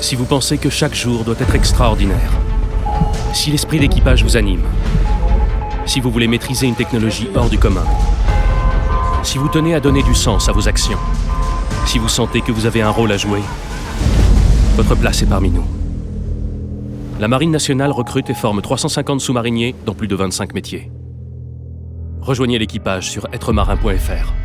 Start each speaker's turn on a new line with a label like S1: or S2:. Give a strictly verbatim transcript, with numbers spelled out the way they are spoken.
S1: Si vous pensez que chaque jour doit être extraordinaire, si l'esprit d'équipage vous anime, si vous voulez maîtriser une technologie hors du commun, si vous tenez à donner du sens à vos actions, si vous sentez que vous avez un rôle à jouer, votre place est parmi nous. La Marine nationale recrute et forme trois cent cinquante sous-mariniers dans plus de vingt-cinq métiers. Rejoignez l'équipage sur être marin point f r.